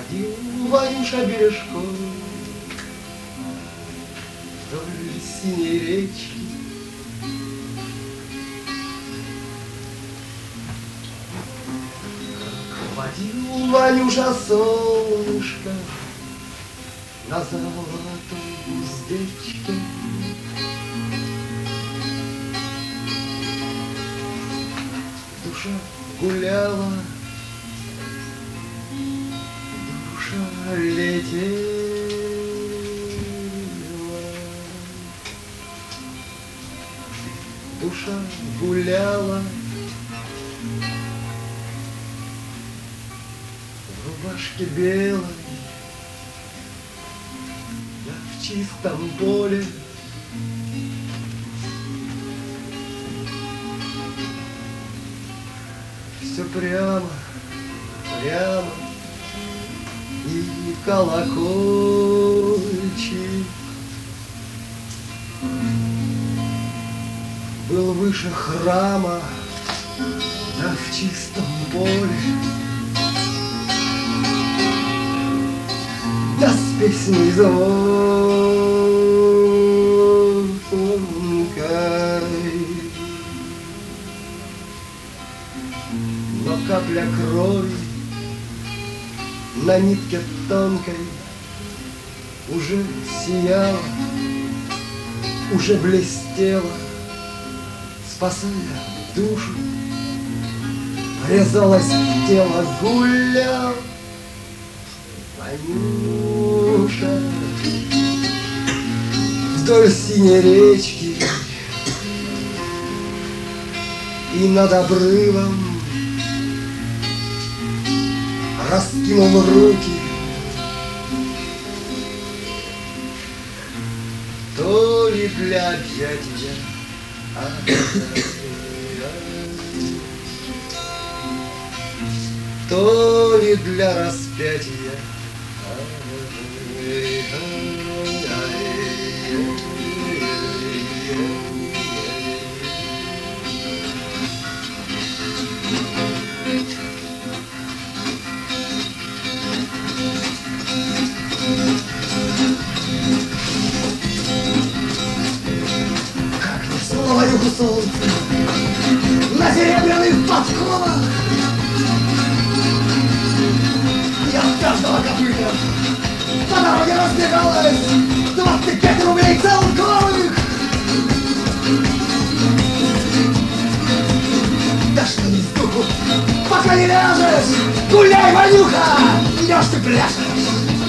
ходил Ванюша бережком вдоль синей речки. Водил Ванюша солнышко на золотой уздечке. Душа гуляла, душа летела, душа гуляла в рубашке белой, да в чистом поле. Все прямо, прямо, и колокольчик был выше храма, да в чистом поле, да с песней звонкой. Но капля крови на нитке тонкой уже сияла, уже блестела, спасая душу, резалось тело, гулял Ванюша вдоль синей речки и над обрывом раскинул руки. То ли для объятия, то ли для распятия. Ванюху солнце на серебряных подковах, я от каждого копыта по дороге разбегалась 25 рублей целковых. Да что ни с духу, пока не ляжешь, гуляй, Ванюха, идешь ты пляшешь,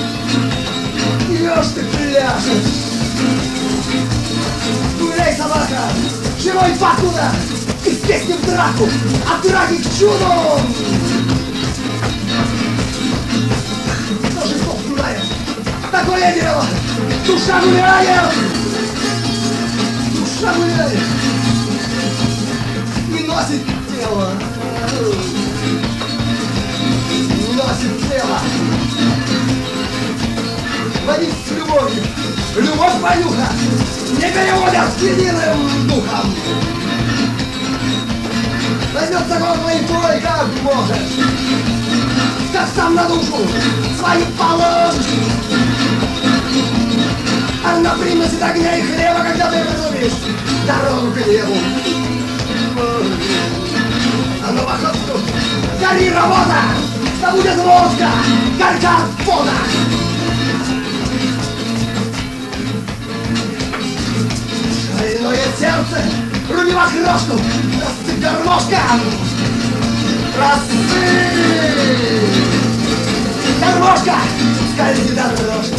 идешь ты пляшешь. Гуляй, собака, живой покуда, из песни в драку, от драки к чуду. Тоже слов знаешь, такое дело, душа гуляет, душа гуляет и носит тело, носит тело. Водить с любовью, любовь, Ванюха, не переводят с единым духом. Возьмет закон твоей твой, как можешь, как сам на душу свою положишь. Она приносит огня и хлеба, когда ты разумеешь дорогу к небу. А на походку гори работа, да будет водка, горька от пота. Шальное сердце, руби в окрошку, рассыпь гармошком, рассыпь гармошка, скользи дорожка,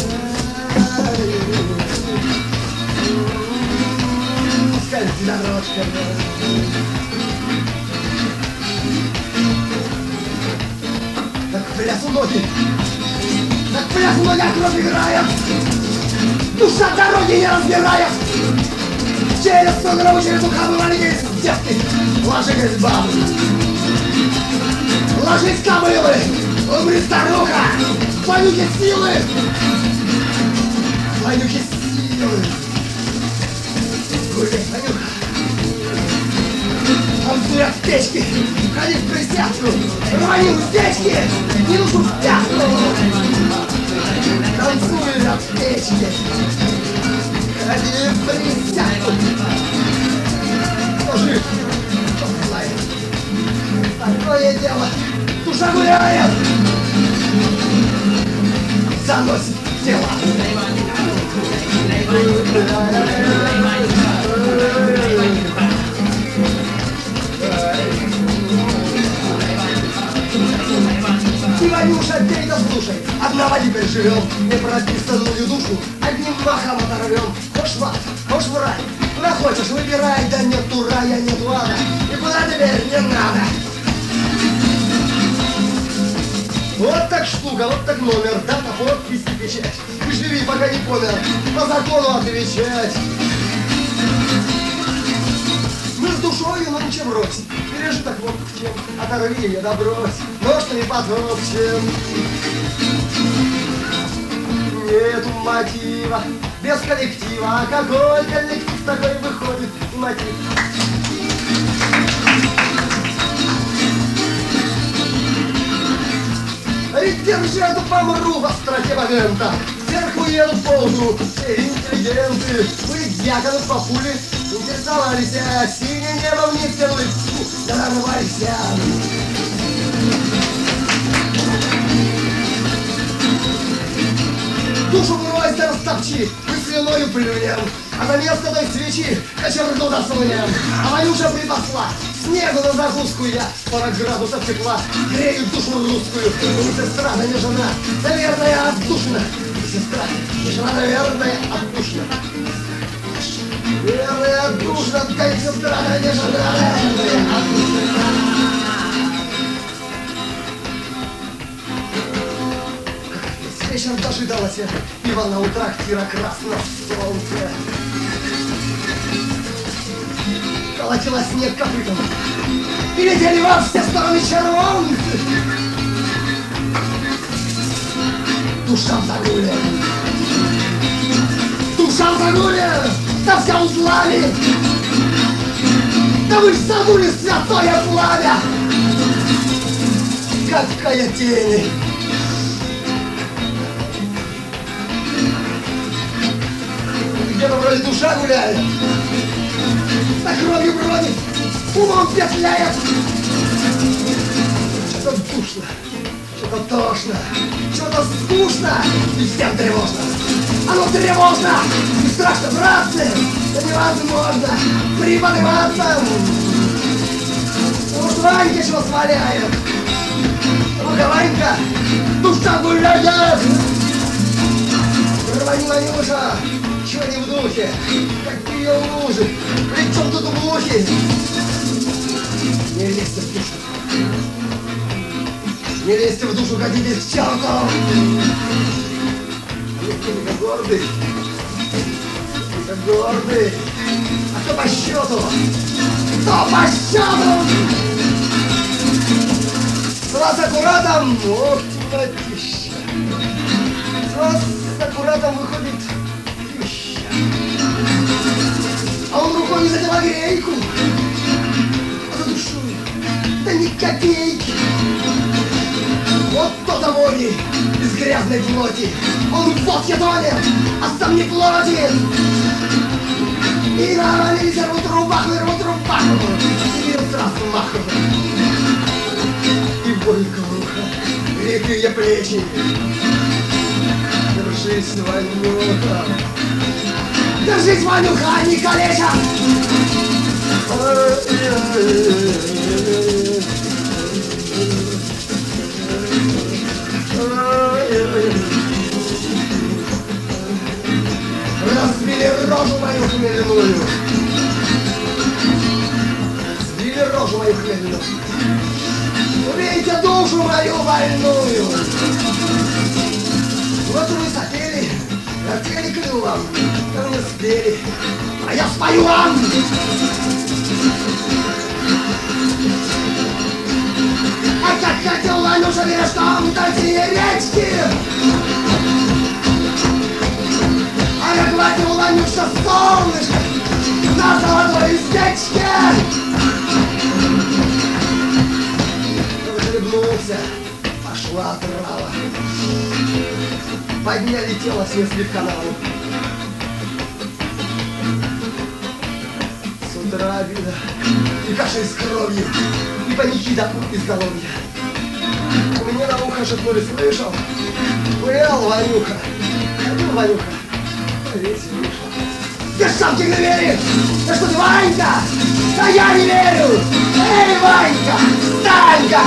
скользи дорожка. Так плясу ноги, так плясу ноги разбирает, душа дороги не разбирает. Через сугробы, через ухабы маленькие девки, ложись бабы, ложись кобылы, умри старуха, Ванюхе силы, Ванюхе силы. Гуляй, Ванюха, танцуй от печки, ходи в присядку, рвани уздечки, не душу в пятку. печки. Ходи присяду. Кто жив, кто знает. Такое дело, душа гуляет. Заносит тело. Иванюша, пей да слушай, одного теперь живем, не прописанную душу одним махом оторвем. Хошь в ад, хошь в рай, куда хочешь выбирай, да нету рая, нету ада, и куда теперь не надо. Вот так штука, вот так номер, дата, подпись и печать. Ты живи, пока не помер, по закону отвечать. Мы с душою, но ничем брось. Пережиток вот в чем, оторви ее, да брось. Ножками потопчем. Нету мотива, без коллектива. А какой коллектив такой выходит мотив? Ведь держи эту помру в остроте момента. Сверху едут ползу, все интеллигенты. Вы дьяконы по пуле интересовались, а синее небо вниз тянули. Да нарвались. Душу брось да растопчи, мы слюною плюнем. А за место той свечи кочергу засунем. А Ванюша припасла снегу на закуску я. 40 градусов тепла греют душу русскую. Не сестра, да не жена, наверное, отдушина. Не сестра, не жена, наверное, отдушина. Наверное, отдушина, да не сестра, да не жена, наверное, отдушина. Вечер дожидалась Ивана у трактира красно солнце. Колотила снег копытом, и летели во все стороны червонцы. Душа в загуле, душа в загуле, да вся узлами. Да вы ж забыли святое пламя. Какая тень. Где-то вроде душа гуляет, на кровью бродит, умом петляет. Что-то душно, что-то тошно, что-то скучно и всем тревожно. Оно тревожно и страшно, братцы, да невозможно приподниматься. Уж Ванька чего сваляет, ну-ка, Ванька, душа гуляет. Рвани, Ванюша, чего не в духе? Какие лужи? При чем тут мухи? Не лезьте в душу. Не лезьте в душу, хотите к черту. Вы гордый. Вы гордый. А кто по счету? Кто по счету? С вас аккуратом. Ох, темнотища. С вас аккуратом выходит. А он рукой за телогрейку, а за душой, да ни копейки. Вот то-то вони из грязной плоти. Он в водке тонет, а сам не плотит. И навалились, рвут рубаху, и берут сразу маху. И бойко рука, литые плечи. Держись, Ванюха. Держись, Ванюха, не калеча! Разбили рожу мою хмельную! Разбили рожу мою хмельную! Убейте душу мою больную! Вот вы хотели, хотели клювом, но не успели, а я спою вам! А как хотел Ванюша вершком до синей речки! А как хватил Ванюша солнышко на золотой стечке! Захлебнулся, пошел ушла трава. Подняли тело с мест в канаву. С утра обида и каша с кровью, и панихида изголовья. У меня на ухо шепнули, слышал? Пыл, Ванюха. Ходил, Ванюха. Весь вышел. Я сам тебе не верю! Да что ты, Ванька? Да я не верю! Эй, Ванька! Встань-ка!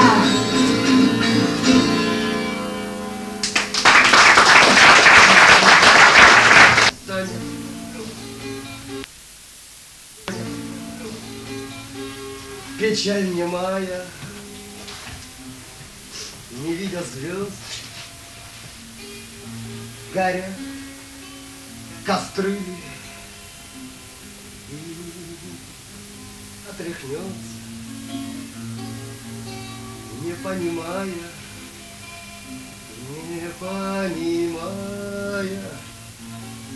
Печаль немая, не видя звезд, горят костры, и отряхнется, не понимая, не понимая.